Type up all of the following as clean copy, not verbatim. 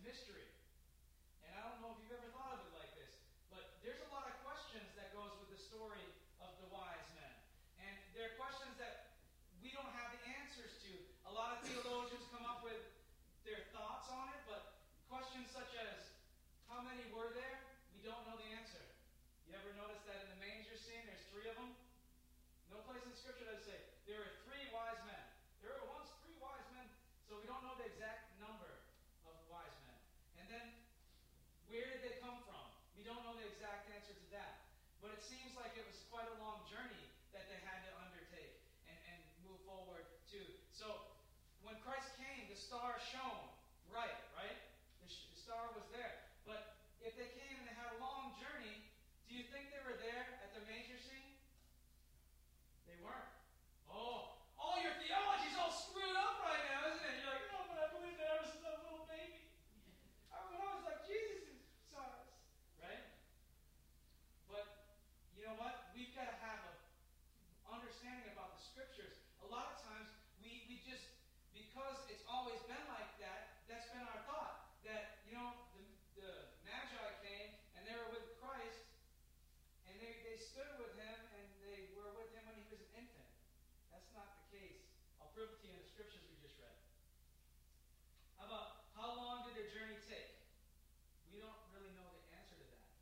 history. And I don't know if you've ever thought of it like this, but there's a lot of questions that goes with the story of the wise men. And there are questions that we don't have the answers to. A lot of theologians come up with their thoughts on it, but questions such as, how many were there? We don't know the answer. You ever notice that in the manger scene, there's 3 of them? No place in Scripture does say, there were 3 wise men. There were once 3 wise men, so we don't know the exact number of wise men. And then, where did they come from? We don't know the exact answer to that. But it seems like it was quite a long journey that they had to undertake and move forward to. So, when Christ came, the star shone bright, right? The star was there. But if they came and they had a long journey, do you think they were there at the manger scene? They weren't. Oh, all your theology's all screwed up right now, isn't it? You're like, no, but I believe there was a little baby. I was like Jesus' size, right? But you know what? We've got to have an understanding about the Scriptures. A lot of times we just, because it's always been like that, that's been our thought. That, you know, the Magi came and they were with Christ and they stood with him and they were with him when he was an infant. That's not the case. I'll prove it to you in the Scriptures we just read. How about, how long did their journey take? We don't really know the answer to that.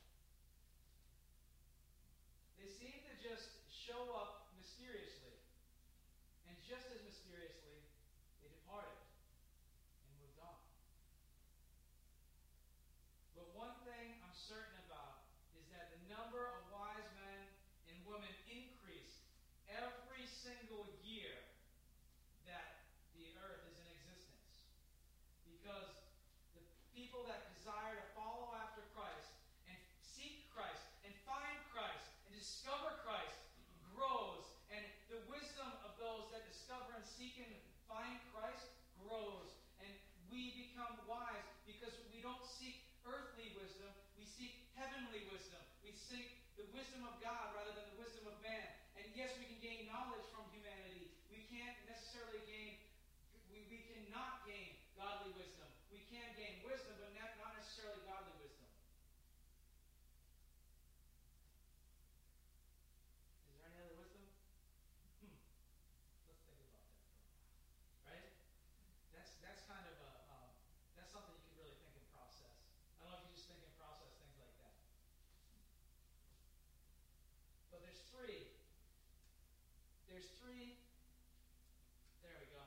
They seem to just show up mysteriously. And just as mysteriously, they departed and moved on. But one thing I'm certain about is that the number of wise men and women increased every single year that the earth is in existence. Because the people that desire to follow after Christ and seek Christ and find Christ and discover Christ grows. And the wisdom of those that discover and seek and find Christ grows. And we become wise because we don't seek earthly wisdom. We seek heavenly wisdom. We seek the wisdom of God rather than the wisdom of man. And yes, we can gain knowledge from humanity. We can't necessarily gain, we cannot gain godly wisdom. We can gain wisdom, but not necessarily godly wisdom. Is there any other wisdom? Let's think about that for a while. Right? That's kind of that's something you can really think and process. I don't know if you just think and process things like that. But there's 3. There we go.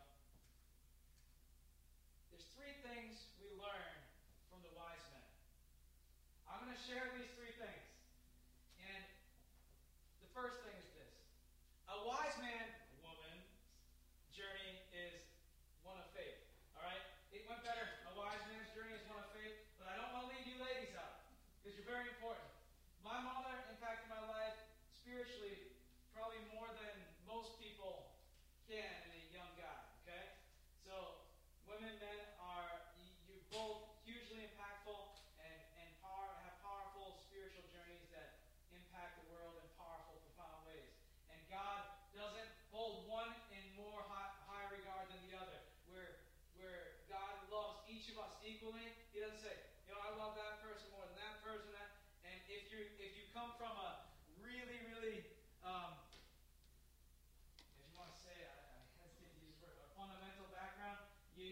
There's 3 things we learn from the wise men. I'm going to share these 3 things. And the first thing is this. A wise man, woman's journey is one of faith. All right? It went better. A wise man's journey is one of faith. But I don't want to leave you ladies out. Because you're very important. My mother impacted my life spiritually probably more than most people can in a young guy. Okay? So, women, men you're both hugely impactful and have powerful spiritual journeys that impact the world in powerful, profound ways. And God doesn't hold one in more high regard than the other. Where God loves each of us equally, He doesn't say, you know, I love that person more than that person. And if you come from a really, really, if you want to say, I hesitate to use the word, a fundamental background,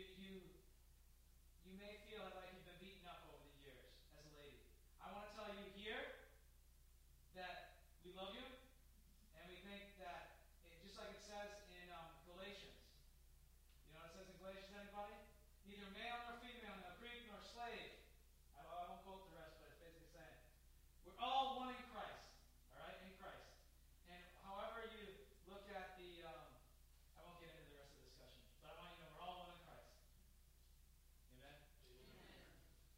you may feel like you've been beaten up over the years as a lady. I want to tell you here that we love you, and we think that, just like it says in Galatians. You know what it says in Galatians, anybody? Neither male nor female, nor Greek nor slave. I won't quote the rest, but it's basically saying, we're all one in Christ. All right? In Christ. And however you look at the, I won't get into the rest of the discussion, but I want you to know we're all one in Christ. Amen? Amen.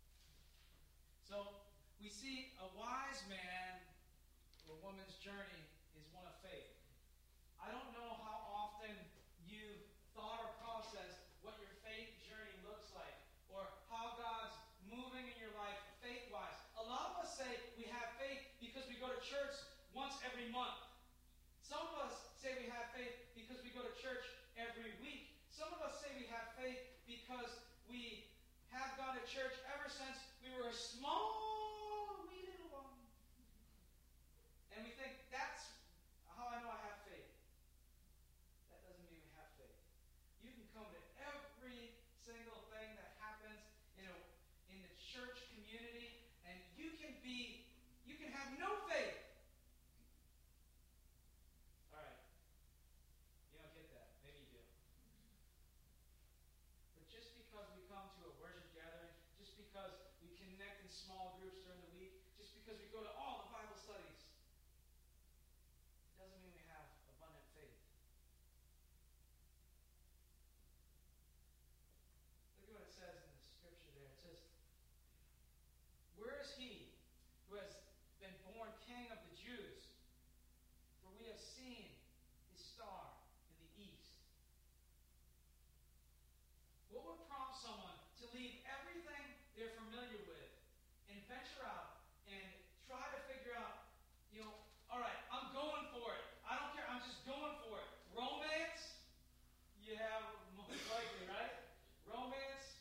So, we see a wise man or woman's journey is one of faith. I don't know how often you've thought or processed what your faith journey looks like, or how God's moving in your life faith-wise. A lot of us say we have faith because we go to church once every month. Some of us say we have faith because we go to church every week. Some of us say we have faith because we have gone to church ever since we were a small, wee little one. And we think, that's how I know I have faith. That doesn't mean we have faith. You can come to every single thing that happens in the church community, and you can have no faith. All right. You don't get that. Maybe you do. But just because we come to a worship gathering, just because we connect in small groups during the week, just because we go to all the Bible studies, it doesn't mean we have abundant faith. Look at what it says in the scripture there. It says, "Where is he who has been born King of the Jews? For we have seen his star in the east." What would prompt someone to leave everything they're familiar with and venture out and try to figure out, all right, I'm going for it. I don't care. I'm just going for it. Romance? Yeah, most likely, right? Romance?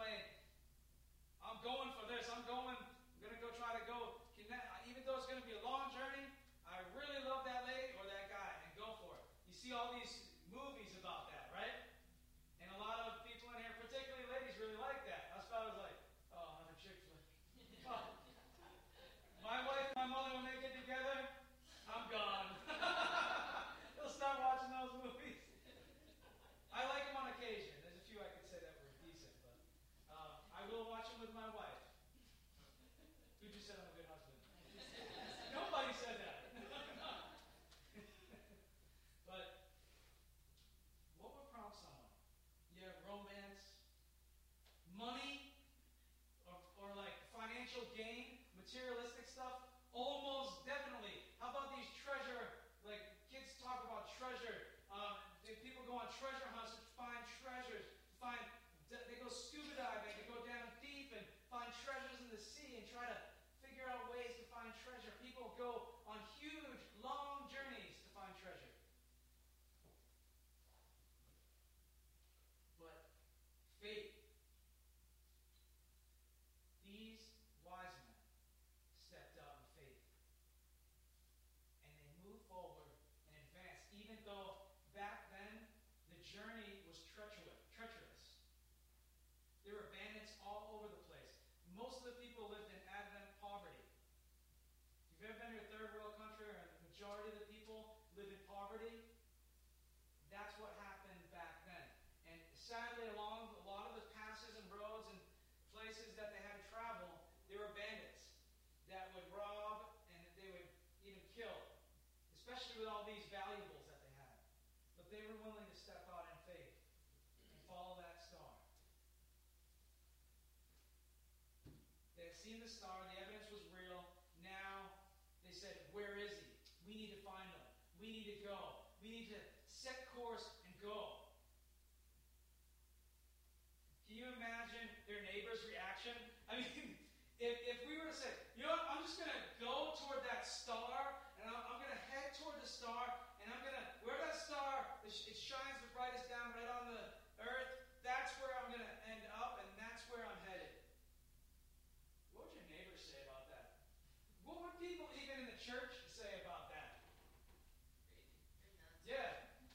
I'm going for this. I'm going to go try to go connect. Even though it's going to be a long journey, I really love that lady or that guy, and go for it. You see all these movies about that, right? And a lot of people in here, particularly ladies, really like that. That's why I was like, oh, another chick flick. Oh. My wife and my mother, when they get together, I'm gone. They'll start watching those movies. I like them on occasion. There's a few I could say that were decent, but I will watch them with my wife. Who just said I'm a good husband? Nobody said that. But what would prompt someone? Yeah, romance, money, or like financial gain, materialistic stuff? Almost definitely. How about these treasure, like kids talk about treasure. People go on treasure hunts to find treasures. They go scuba diving, they go down deep and find treasures in the sea and try to figure out ways to find treasure. People go on huge, long journeys to find treasure. But faith. These wise men stepped out in faith. And they moved forward and advanced, even though back then the journey was treacherous. There were bandits all over the place. Most of the people lived in abject poverty. If you've ever been to a third world country, or the majority of the people live in poverty, that's what happened back then. And sadly, along a lot of the passes and roads and places that they had to travel, there were bandits that would rob and they would even kill, especially with all these valuables that they had. But they were willing to step out in faith and follow that star. They had seen the star, the evidence was real. Now they said, where is he? We need to find him. We need to go. We need to set course and go. Can you imagine their neighbor's reaction? I mean, if we were to say, you know what, I'm just going to go toward that star, and I'm going to head toward the star, and I'm going to, where that star, it shines the brightest down right on the earth, that's where I'm going to end up, and that's where I'm headed. What would your neighbors say about that? What would people even in the church say about that? Yeah.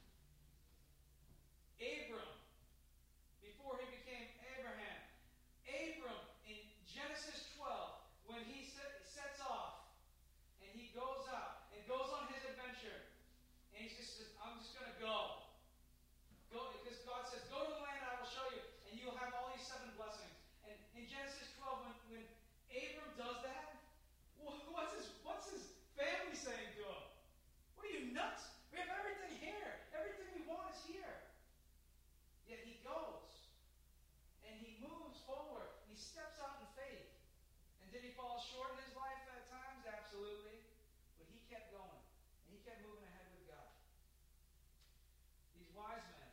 Abram, before he became Abraham. Abram, in Genesis 12, when he sets off, and he goes out, and goes on his adventure, and he just says, I'm just going to go. Go, because God says, go to the land I will show you, and you'll have all these 7 blessings. And in Genesis 12, when Abram does that, what's his family saying to him? What are you, nuts? We have everything here. Everything we want is here. Yet he goes, and he moves forward. He steps out in faith. And did he fall short in his life at times? Absolutely. But he kept going, and he kept moving ahead with God. These wise men,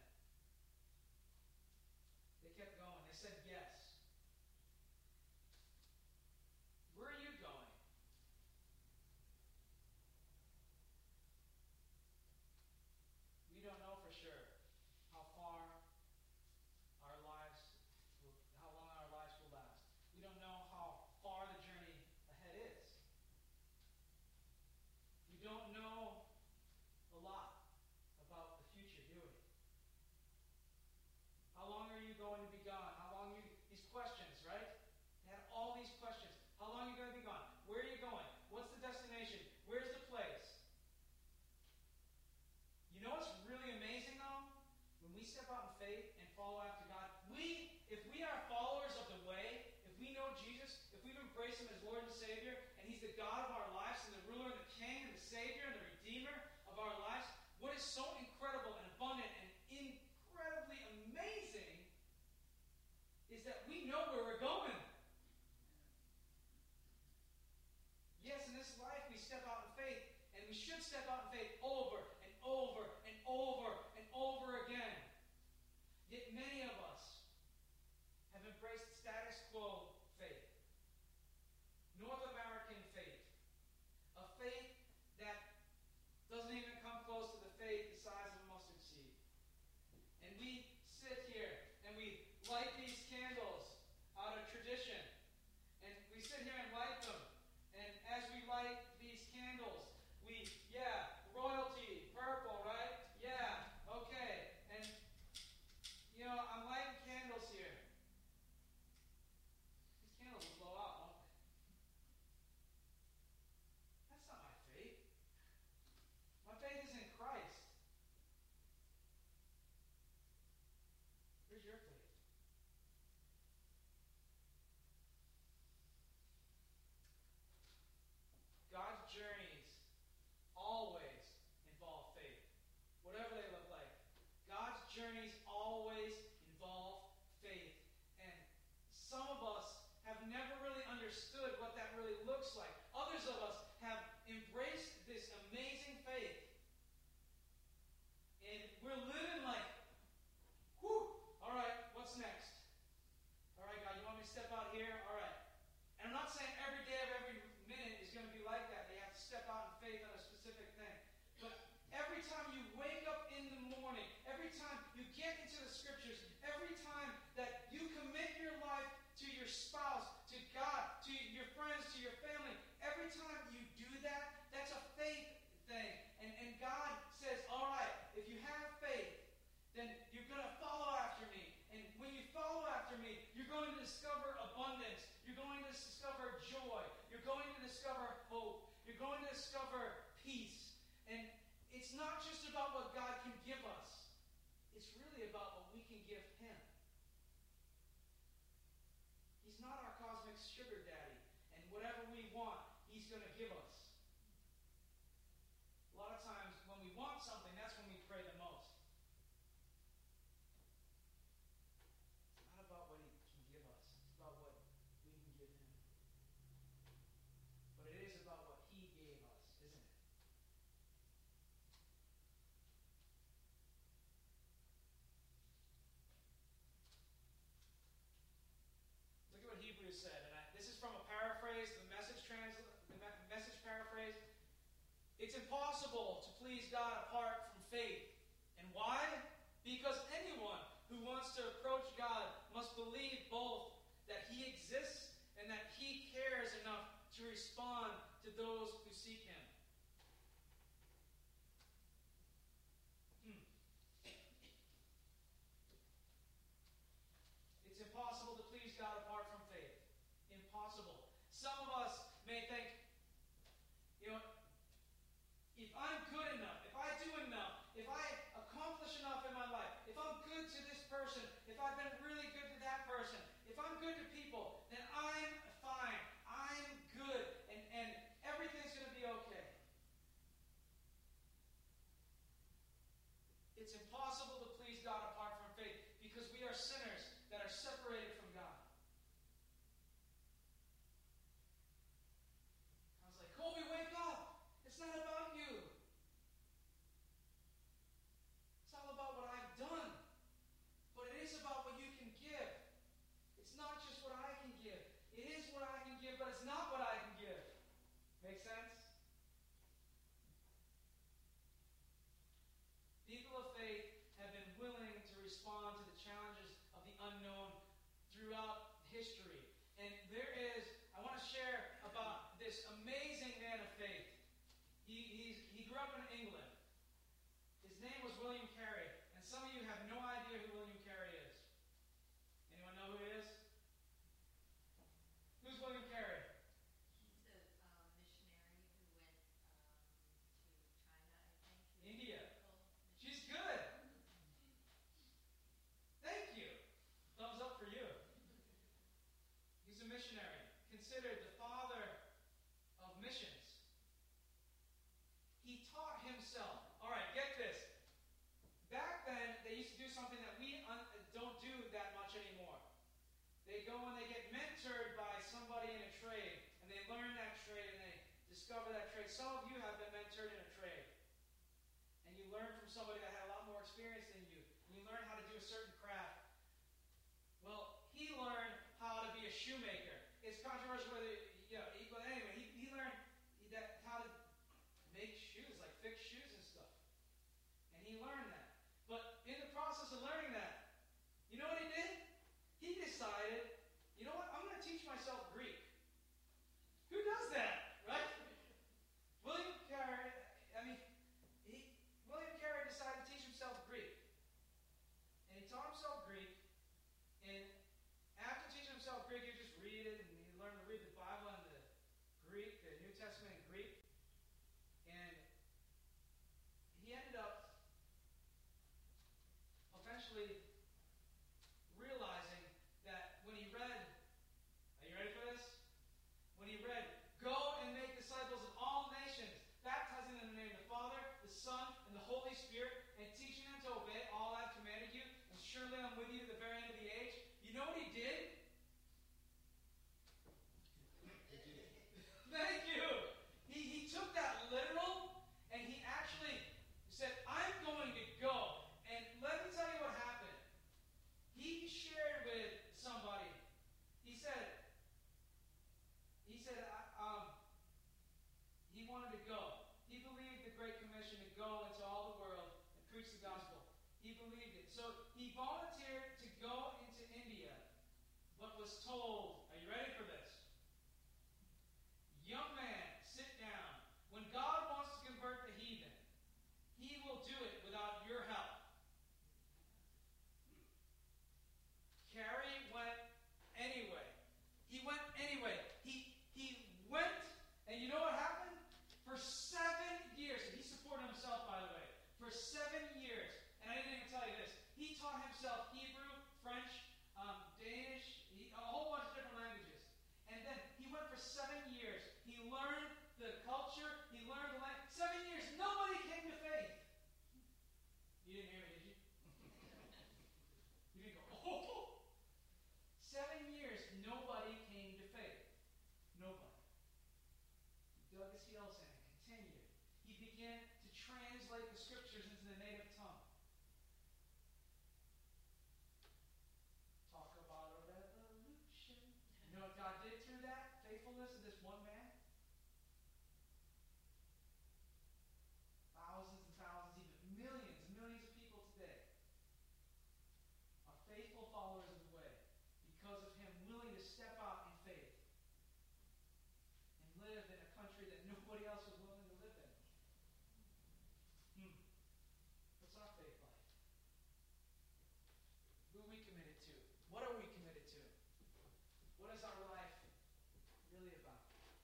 they kept going. They said yes. Where are you going? We don't know for sure how long our lives will last. faith and follow after God, if we are followers of the way, if we know Jesus, if we've embraced Him as Lord and Savior, and He's the God of our lives, and the ruler and the King and the Savior and the Redeemer of our lives, what is so incredible and abundant and incredibly amazing is that we know where we're going. Yes, in this life we step out in faith, and we should step out in faith over and over and over and over again. Yet many of us have embraced status quo faith, North American faith, a faith that doesn't even come close to the faith the size of a mustard seed. And we sit here and we light these candles out of tradition. And we sit here and light them. And as we light these candles, royalty, purple, right? Yeah, okay. And, I'm lighting candles here. These candles will blow out, won't they? That's not my faith. My faith is in Christ. Where's your faith? God's journeys always involve faith, whatever they look like. God's journeys always involve faith. And some of us have never really understood what that really looks like. Others of us have embraced this amazing faith. And we're living like, all right, what's next? All right, God, you want me to step out here? All right. And I'm not saying every day of every minute is going to be like that. They have to step out in faith on a specific thing. But every time you wake up in the morning, every time you get into the scriptures, every time that you commit your life to your spouse, to God, to your friends, to your family, every time you do that, that's a faith thing. And God says, all right, if you have faith, then you're going to follow after me. And when you follow after me, you're going to discover abundance. You're going to discover joy. You're going to discover hope. You're going to discover peace. And it's not just about what God can give us. It's really about what we can give Him. He's not our cosmic sugar daddy. And whatever we want, He's going to give us. A lot of times when we want something, that's when we pray the most. It's not about what He can give us. It's about what we can give Him. But it is about what He gave us, isn't it? Look at what Hebrews said. And this is from a paraphrase, the Message paraphrase. It's impossible to please God apart from faith. And why? Because anyone who wants to approach God must believe both that He exists and that He cares enough to respond to those who seek Him. It's impossible to please God apart from faith. Impossible. Some of us may think, if I'm good enough, if I do enough, if I accomplish enough in my life, if I'm good to this person, if I've been really good to that person, if I'm good to people, then I'm fine. I'm good. And everything's something that we don't do that much anymore. They go and they get mentored by somebody in a trade, and they learn that trade, and they discover that trade. Some of you have been mentored in a trade, and you learn from somebody that had a lot more experience than you, and you learn how to do a certain craft. Well, he learned how to be a shoemaker. It's controversial whether, but anyway, he learned how to make shoes, like fix shoes and stuff. And he learned that. But in the process of learning that, you know what he did? He decided, you know what, I'm going to teach myself Greek. Who does that, right? William Carey decided to teach himself Greek. And he taught himself Greek, and after teaching himself Greek, you just read it, and he learned to read the Bible in the Greek, the New Testament in Greek. And he ended up eventually realizing that when he read, are you ready for this? When he read, "Go and make disciples of all nations, baptizing them in the name of the Father, the Son, and the Holy Spirit, and teaching them to obey all I have commanded you, and surely I'm with you to the very end of the age." You know what he did? Thank you. He took that literal, and he actually said, "I'm going to go." And let me tell you what happened. He shared with somebody. He said, he wanted to go. He believed the Great Commission to go into all the world and preach the gospel. He believed it. So he volunteered to go into India, but was told, are you ready for this? "Young man, sit down. When God wants to convert the heathen, he will do it without your help." Carey went anyway. He went anyway. He went, and you know what happened? For 7 years, and he supported himself, by the way, for 7 years, and I didn't even tell you this, he taught himself Hebrew, French, Danish, a whole bunch of different languages. And then he went for 7 years. He learned the culture, he learned the language. 7 years, nobody came to faith. You didn't hear me, did you? You didn't go, oh! 7 years, nobody came to faith. Nobody. He dug his heels in and continued. He began to translate the scriptures into the native tongue. Talk about a revolution. You know what God did through that faithfulness of this one man? Thousands and thousands, even millions and millions of people today are faithful followers of the way because of him willing to step out in faith and live in a country that nobody else was willing to live in. What's our faith like? Who are we committed to? What are we committed to? What is our life really about?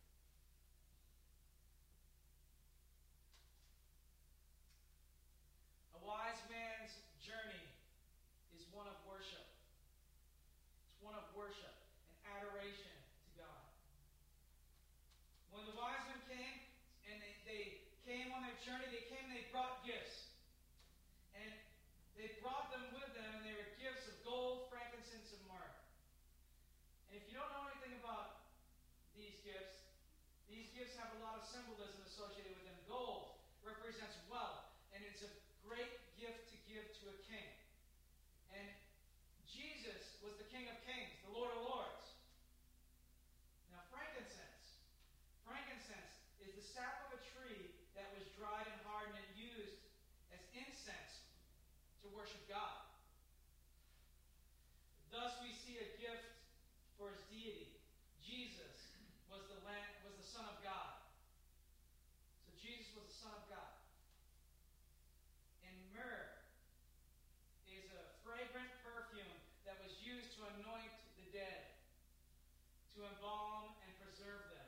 A wise man's journey is one of worship. It's one of worship and adoration to God. When the wise men came, and they came on their journey, they brought gifts. And they brought them with them, and they were gifts of gold, frankincense, and myrrh. And if you don't know anything about these gifts have a lot of symbolism associated with them. Gold represents wealth, and it's a great gift to give to a king. And Jesus was the King of Kings, the Lord of Lords. Now, frankincense is the sap of a tree that was dried and hardened and used as incense to worship God. Thus, we see a gift for his deity. Jesus was the Son of God. So Jesus was the Son of God. And myrrh is a fragrant perfume that was used to anoint the dead, to embalm and preserve them.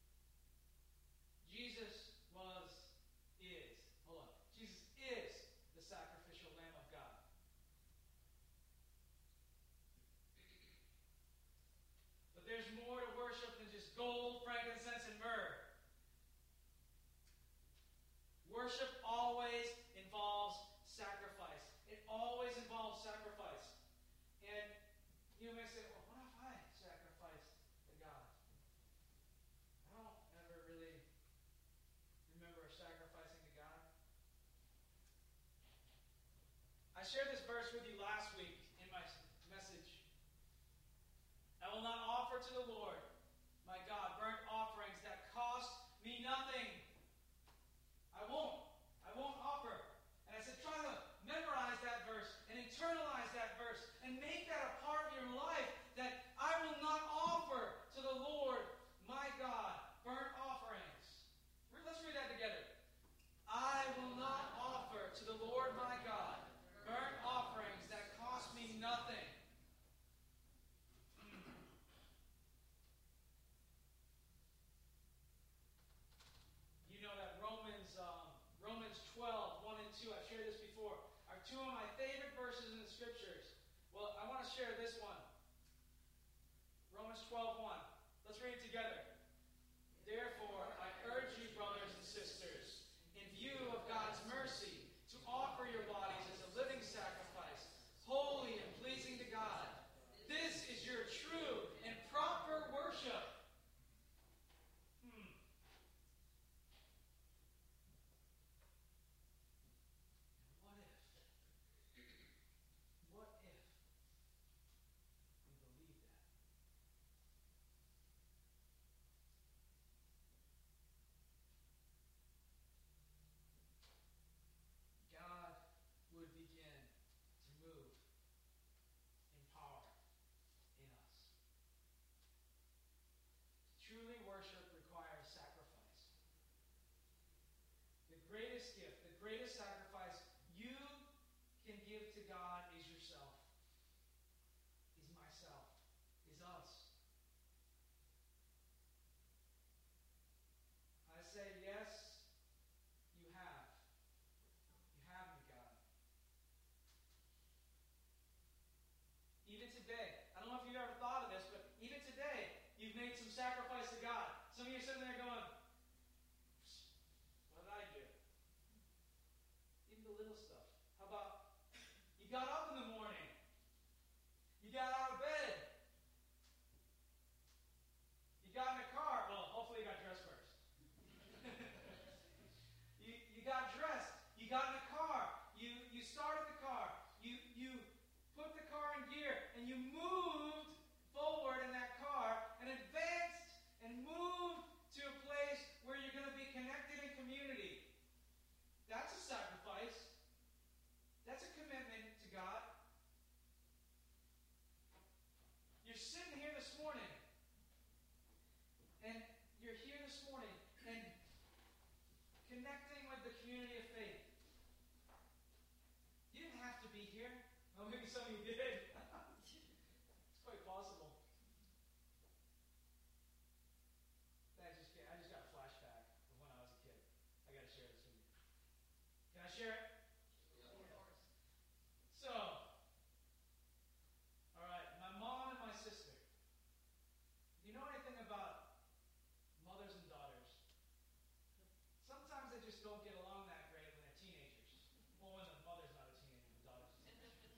Jesus is the sacrificial Lamb of God. But there's more to worship than just gold, frankincense, and myrrh. Worship always involves sacrifice. It always involves shared this verse with you last week in my message. I will not offer to the Lord, my God, burnt offerings that cost me nothing. I won't offer. And I said, try to memorize that verse and internalize that verse and make that a part of your life, that I will not offer to the Lord, my God, burnt offerings. Let's read that together. I will not offer to the Lord, my God, burnt offerings that cost me nothing. You know that Romans 12, 1 and 2, I've shared this before, are two of my favorite verses in the Scriptures. Well, I want to share this one. Romans 12, 1. Let's read it together. Therefore, I urge you, brothers and sisters, in view of God's mercy, to offer your bodies as a living sacrifice, holy and pleasing to God. This is your true and proper worship. What if we believe that? God would begin to move in power in us. Truly, worship requires sacrifice. The greatest gift, the greatest sacrifice you can give to God is yourself, is myself, is us. I say, yes, you have. You have me, God. Even today, I don't know if you've ever thought of this, but even today, you've made some sacrifice to God. Some of you are sitting there going, what did I do? Even the little stuff. How about you got up in the morning? You got out of bed. You got in a car. Well, hopefully you got dressed first. you got dressed. You got in a car. You started the car. You put the car in gear, and you moved forward in that car and advanced and moved to a place where you're going to be connected in community. That's a sacrifice. That's a commitment to God. You're sitting here this morning, and you're here this morning and connecting with the community of faith. You didn't have to be here. Well, maybe some of you did. It's quite possible. I just got a flashback of when I was a kid. I got to share this with you. Can I share it? Yeah. Of course. So, all right, my mom and my sister. Do you know anything about mothers and daughters? Sometimes they just don't get along that great when they're teenagers. Well, when the mother's not a teenager, the daughter's a teenager.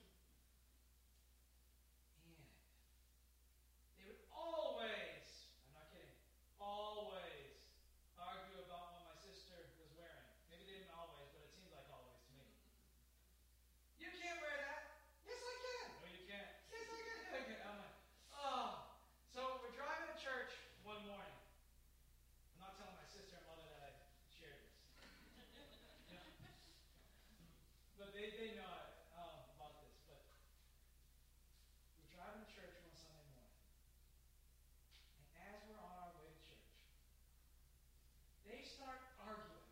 And they would always, I'm not kidding, always argue about what my sister was wearing. Maybe they didn't always, but it seems like always to me. You can't wear that. Yes, I can. No, you can't. Yes, I can. Yeah, I can. I'm like, oh. So we're driving to church one morning. I'm not telling my sister and mother that I shared this. Yeah. But they know about this. But we're driving to church one Sunday morning. And as we're on our way to church, they start arguing.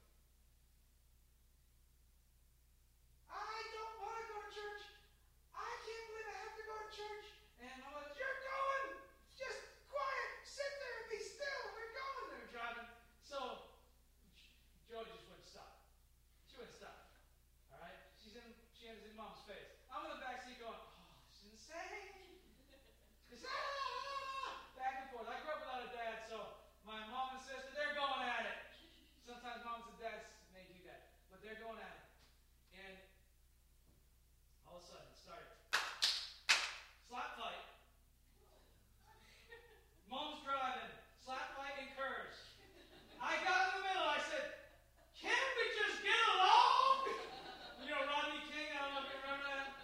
I don't want to go to church. I can't believe I have to go to church. And I'm like, you're going. Just quiet. Sit there and be still. We're going. They're driving. So Jody just wouldn't stop. She wouldn't stop. All right? She has in mom's face. I'm in the back seat going, oh, this is insane. Just, back and forth. I grew up without a dad, so my mom and sister, they're going at it. Sometimes moms and dads may do that, but they're going at it. And all of a sudden, it started. Slap fight. Mom's driving. Slap fight incurs. I got in the middle. I said, can't we just get along? You know, Rodney King, I don't know if you remember that.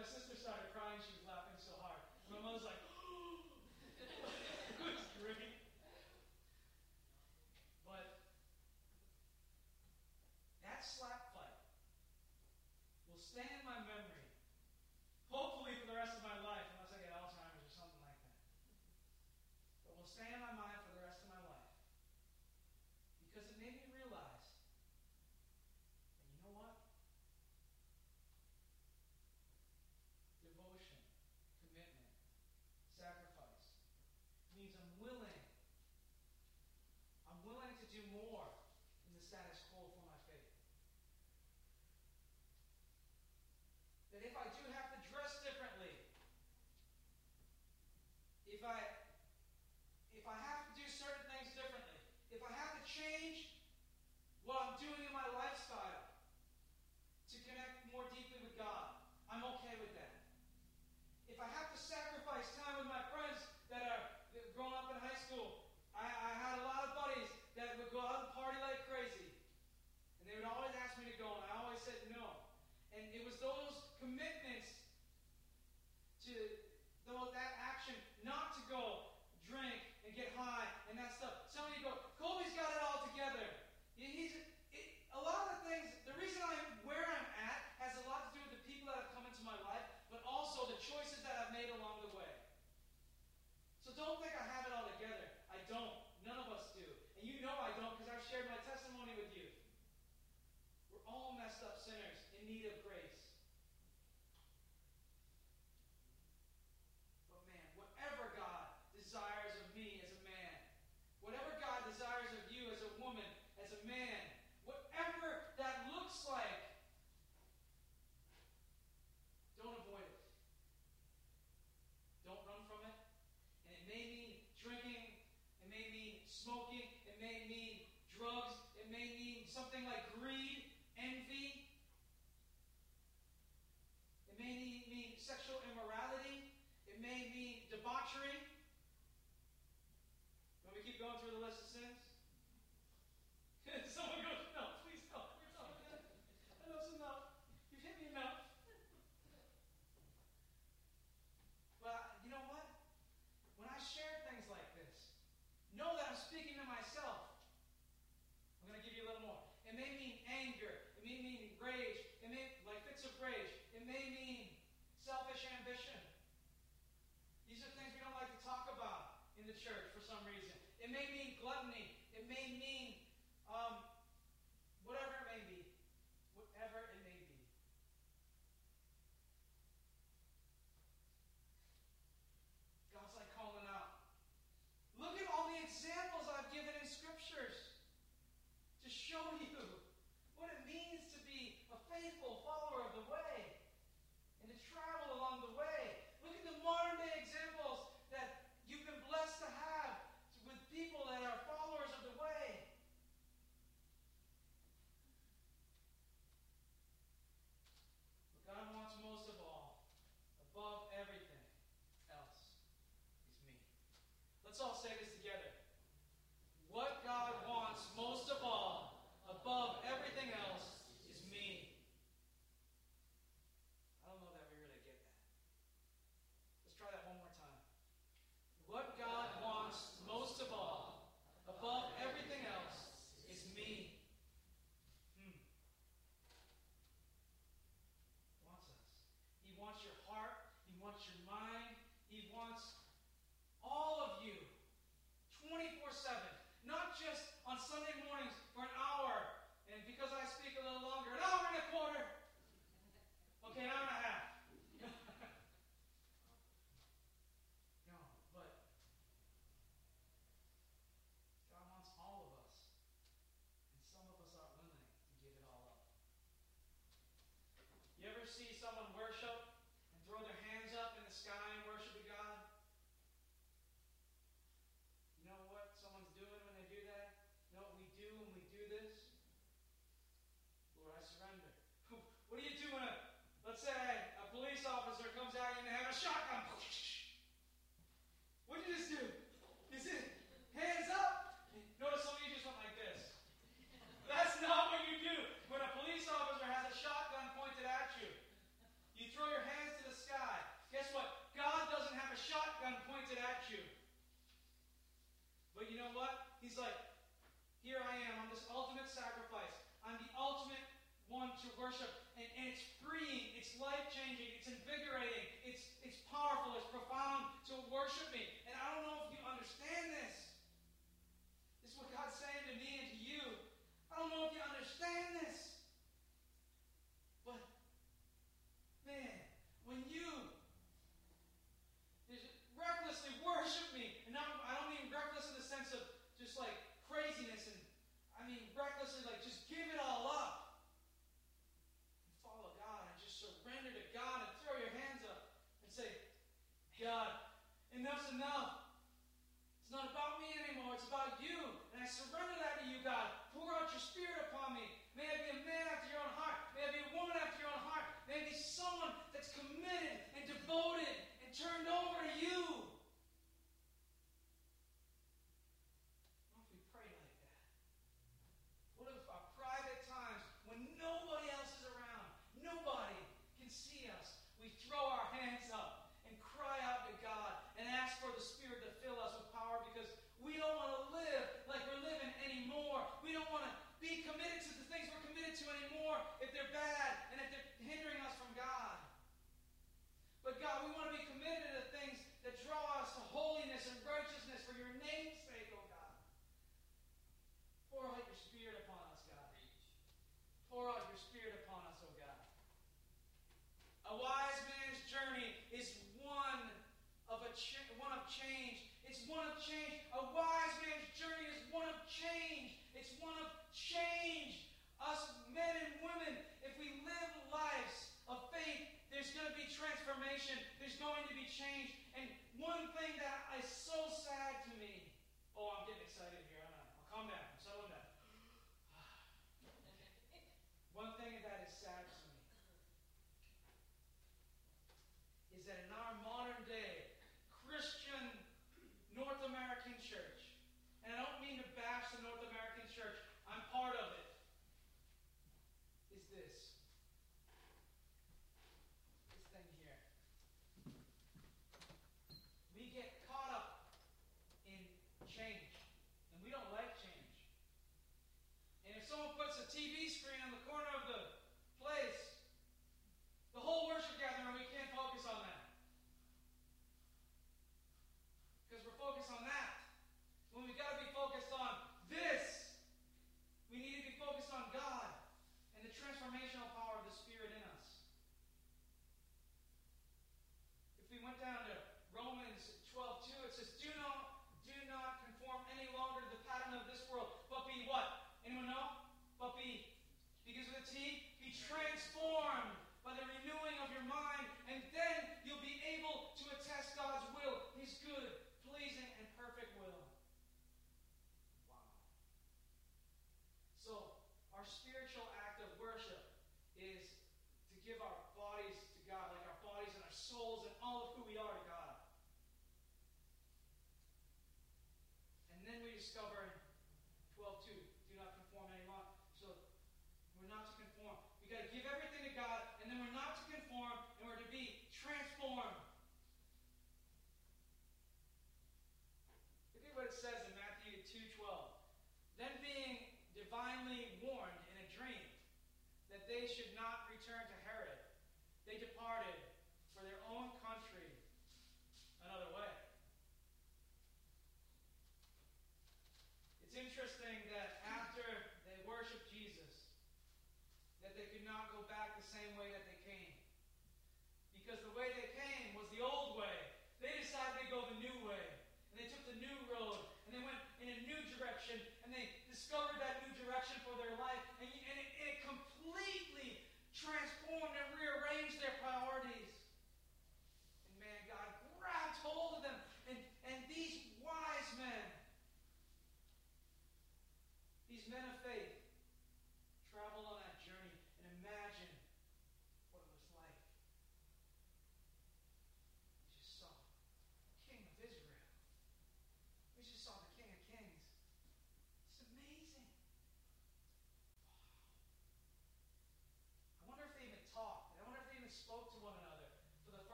my sister started crying, she was laughing so hard. My mom was like, it was great. But that slap fight will stay in my memory, hopefully for the rest of my life, unless I get Alzheimer's or something like that. But will stay in my mind for the rest of my life. Because it made me realize, and you know what? Devotion, commitment, sacrifice means I'm willing to do more than the status quo for my faith. That if I do have to dress differently, if I have to do certain things differently, if I have to change what I'm doing in my lifestyle to connect more deeply with God, I'm okay with that. If I have to sacrifice time with my friends that are growing up in high school, I had a lot of buddies that would go out and party like crazy. And they would always ask me to go, and I always said no. And it was those commitments to that action not to go drink and get high and that stuff. Some of you go, Colby's got it all together. A lot of the things, the reason I'm where I'm at has a lot to do with the people that have come into my life, but also the choices that I've made along the way. So don't think I have it all together. I don't. None of us do. And you know I don't because I've shared my testimony with you. We're all messed up sinners in need of grace. But man, whatever God desires of me as a man, whatever God desires of you as a woman, as a man, whatever that looks like, don't avoid it. Don't run from it. And it may mean drinking, it may mean smoking, it may mean drugs, it may mean something like greed, envy. It may mean sexual immorality. It may mean debauchery. When we keep going through the list of sins, someone goes, no, please no. Enough's enough. You've hit me enough. But you know what? When I share things like this, know that I'm speaking to myself. I'm going to give you a little more. It may mean anger. It may mean rage. It may, like fits of rage. It may mean selfish ambition. These are things we don't like to talk about in the church for some reason. It may mean gluttony. It may mean whatever it may be. Whatever it may be. God's like calling out. Look at all the examples I've given in scriptures to show you what it means to be a faithful follower of the way and to travel along the way. Look at the modern day examples that you've been blessed to have with people that are followers of the way. What God wants most of all, above everything else, is me. Let's all say this together. What God wants most of all, above everything else, is me. I don't know that we really get that. Let's try that one more time. What God wants most of all, above everything else, is me. He wants us. He wants your heart. He wants your mind. He wants all of you, 24/7. Not just on Sunday mornings for an hour, and because I speak a little longer, an hour and a quarter. Okay, an hour and a half. No, but God wants all of us, and some of us aren't willing to give it all up. You ever see someone worship and throw their hands up in the sky and worship God? You know what someone's doing when they do that? You know what we do when we going to be changed. And one thing that is so sad to me, I'm getting excited here, aren't I? I'll calm down, I'm settling down. One thing that is sad to me is that in our modern day Christian North American church, and I don't mean to bash the North American church, I'm part of it, is this thing here. We get caught up in change, and we don't like change. And if someone puts a TV screen on the corner of the place, the whole worship gathering, we can't focus on that. Because we're focused on that. When we've got to be focused on this, we need to be focused on God and the transformational power of the Spirit in us. If we went down to Romans 12:2, it says, do not conform any longer to the pattern of this world, but be what? Anyone know? But begins with a T, be transformed by the renewing of your mind, and then you'll be able to attest God's will, His good, pleasing, and perfect will. Wow. So, our spiritual act of worship is to give our bodies to God, like our bodies and our souls and all of who we are to God. And then we discover in 12:2, do not conform any longer. So, we're not to conform. We got to give everything to God, and then we're not to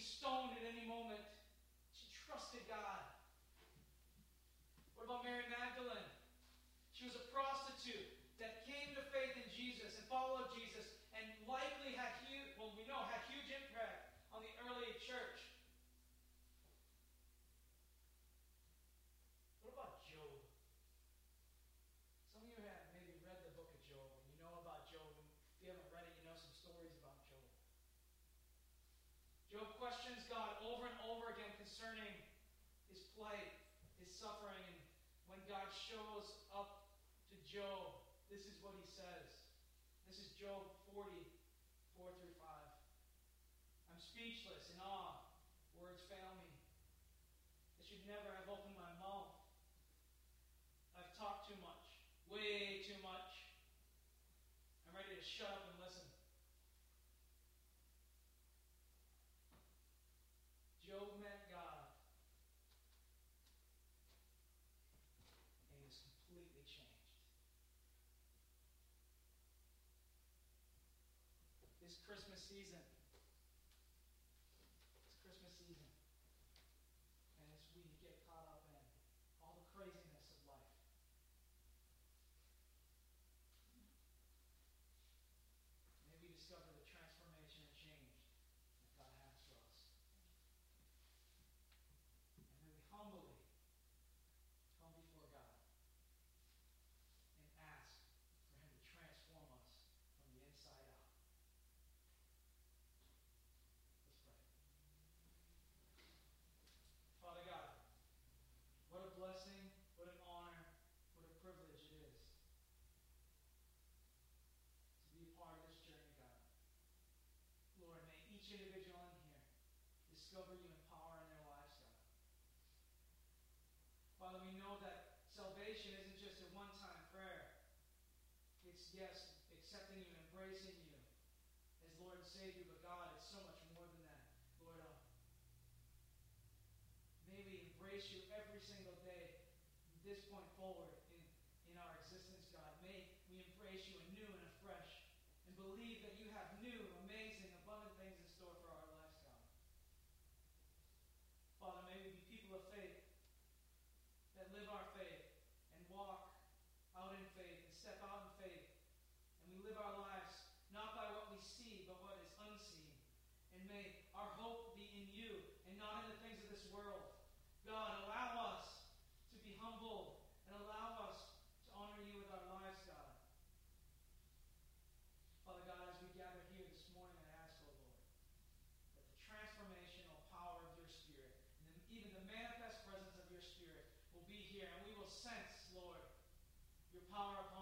stoned at any moment. She trusted God. What about Mary Magdalene? She was a prostitute that came to faith in Jesus and followed Jesus and likely had huge impact on the early church. What about Job? Some of you have maybe read the book of Job and you know about Job. And if you haven't read it, you know some stories about Job. Job questions God over and over again concerning his plight, his suffering, and when God shows up to Job, this is what he says. This is Job 40, 4 through 5. I'm speechless, in awe. Words fail me. I should never have opened my mouth. I've talked too much. Way too much. I'm ready to shut up and listen. Job met God. And he was completely changed. This Christmas season. And as we get caught up in all the craziness of life. May we discover the transformation and change that God has for us. And may we humbly come before God and ask for Him to transform us from the inside out. Let's pray. Father God, what a blessing, what an honor, what a privilege it is to be a part of this journey, God. Lord, may each individual in here discover you and power in their lives, God. Father, we know that salvation isn't just a one-time prayer. It's, yes, accepting you and embracing you as Lord and Savior, but God, it's so much more than that. Lord, may we embrace you every single day from this point forward in our existence, God. May we embrace you anew and afresh and believe that you have new, amazing, abundant things in store for our lives, God. Father, may we be people of faith that live our faith and walk out in faith and step out in faith. And we live our lives not by what we see, but what is unseen. And may our hope be in you and not in the things of this world. God, allow us to be humble and allow us to honor you with our lives, God. Father God, as we gather here this morning, I ask, oh Lord, that the transformational power of your Spirit, and even the manifest presence of your Spirit will be here, and we will sense, Lord, your power upon